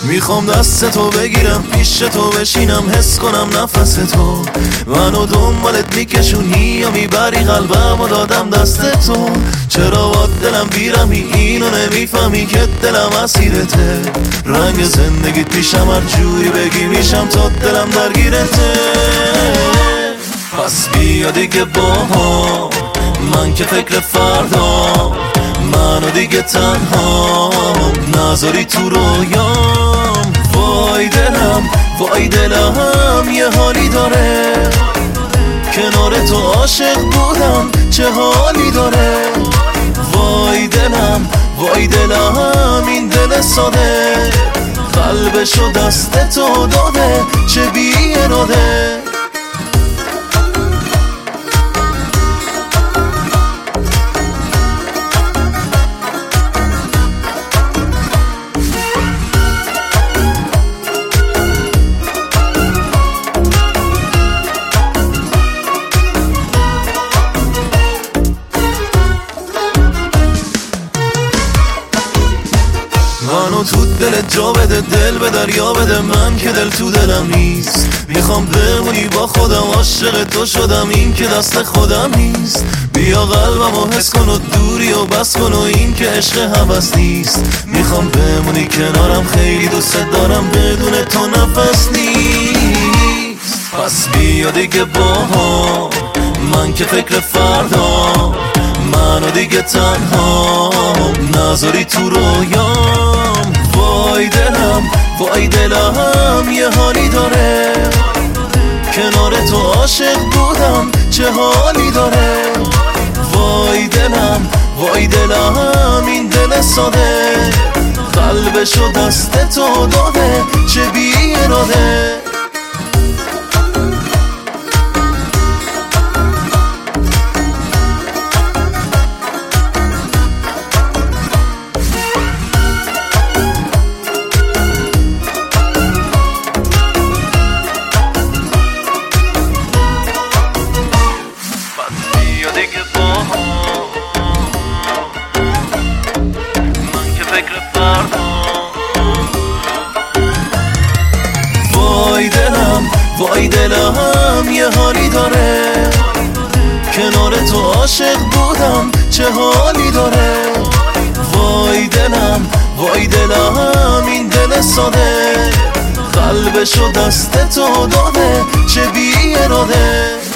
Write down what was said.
میخوام دست تو بگیرم، پیش تو بشینم، حس کنم نفس تو منو دنبالت میکشونی یا میبری قلبم و دادم دست تو. چرا با دلم بیرمی اینو نمیفهمی که دلم اسیرته. رنگ زندگیت پیشم هر جوری بگی میشم تا دلم درگیرته. پس بیا دیگه با من که فکر فردا منو دیگه تنها نذاری تو رویام. وای دلم یه حالی داره، کنار تو عاشق بودم چه حالی داره. وای دلم این دل ساده قلبشو دست تو داده چه بی اراده. منو تو دلت جا بده، دل به دریا بده، من که دل تو دلم نیست. میخوام بمونی با خودم، عاشق تو شدم این که دست خودم نیست. بیا قلبمو حس کن و دوری و بس کن و این که عشق هوس نیست. میخوام بمونی کنارم، خیلی دوست دارم، بدون تو نفس نیست. پس بیا دیگه با من که فکر فردا منو دیگه تنها نذاری تو رویام. وای دلم یه حالی داره، کنار تو عاشق بودم چه حالی داره. وای دلم این دل ساده قلبشو دست تو داده چه بی اراده. وای دلم یه حالی داره، کنار تو عاشق بودم چه حالی داره. وای دلم این دل ساده قلبشو دست تو داده چه بی اراده.